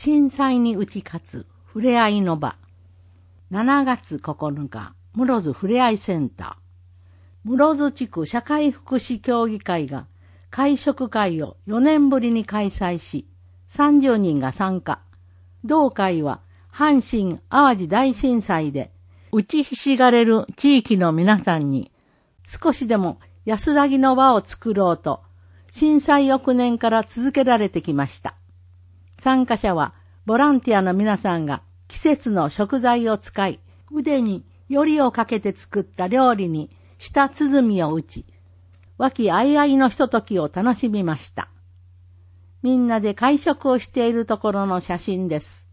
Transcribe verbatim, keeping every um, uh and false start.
震災に打ち勝つふれあいの場。しちがつここのか、室津ふれあいセンター。室津地区社会福祉協議会が会食会をよねんぶりに開催し、さんじゅうにんが参加。同会は阪神淡路大震災で打ちひしがれる地域の皆さんに少しでも安らぎの場を作ろうと、震災翌年から続けられてきました。参加者はボランティアの皆さんが季節の食材を使い、腕によりをかけて作った料理に舌鼓を打ち、和気あいあいのひとときを楽しみました。みんなで会食をしているところの写真です。